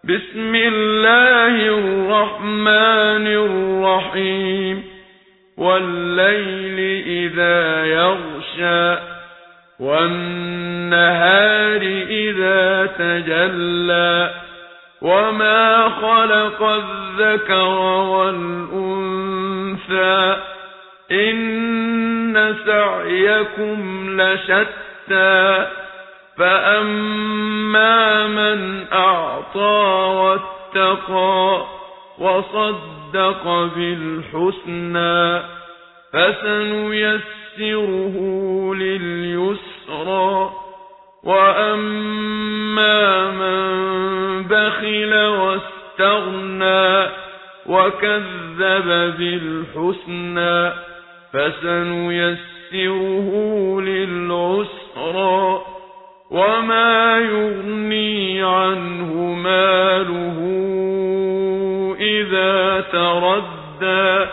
بسم الله الرحمن الرحيم والليل إذا يغشى والنهار إذا تجلى وما خلق الذكر والأنثى إن سعيكم لشتى فأما من أعطى واتقى وصدق بالحسنى فسنيسره لليسرى وأما من بخل واستغنى وكذب بالحسنى فسنيسره للعسرى وما يغني عنه ماله إذا تردى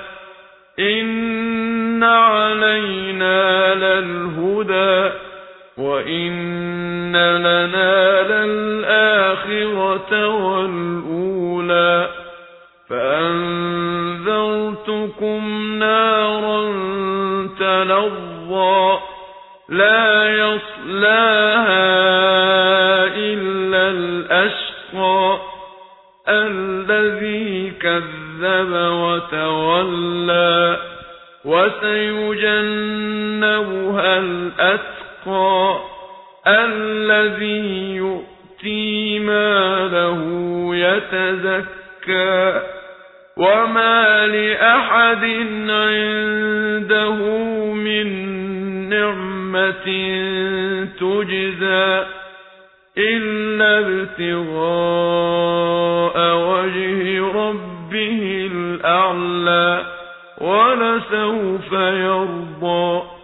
إن علينا للهدى وإن لنا للآخرة والأولى فأنذرتكم نارا تلظى لا يصلاها إلا الأشقى الذي كذب وتولى وسيجنبها الأتقى الذي يؤتي ماله يتزكى وما لأحد عنده من نعمة تجزى إلا ابتغاء وجه ربه الأعلى ولسوف يرضى.